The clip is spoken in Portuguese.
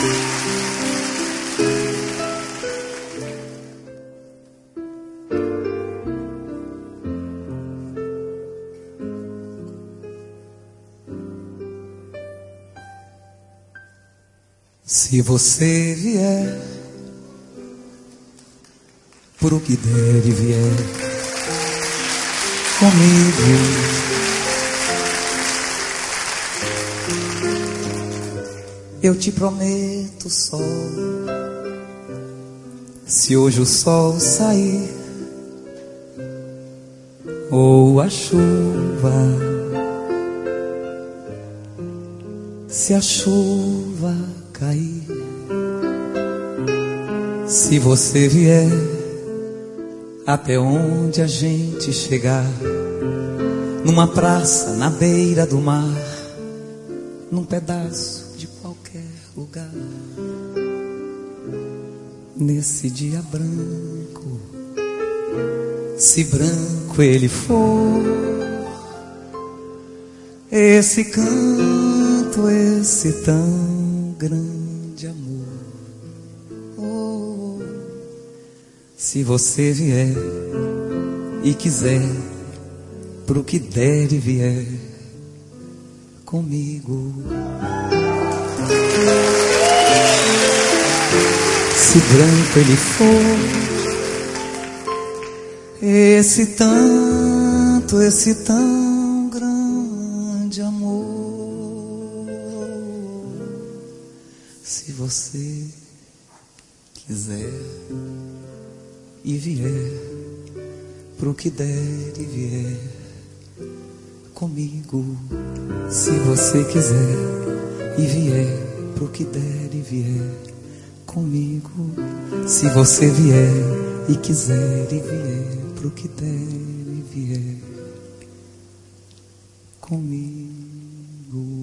Se você vier, por o que der e vier comigo, eu te prometo sol. Se hoje o sol sair ou a chuva, se a chuva cair, se você vier até onde a gente chegar, numa praça, na beira do mar, num pedaço de qualquer lugar, nesse dia branco, se branco ele for, esse canto, esse tão grande amor. Oh, se você vier e quiser, pro que der e vier comigo, se branco ele for, esse tão grande amor. Se você quiser e vier, pro que der e vier comigo, se você quiser e vier, pro que der e vier comigo, se você vier e quiser e vier, pro que der e vier comigo.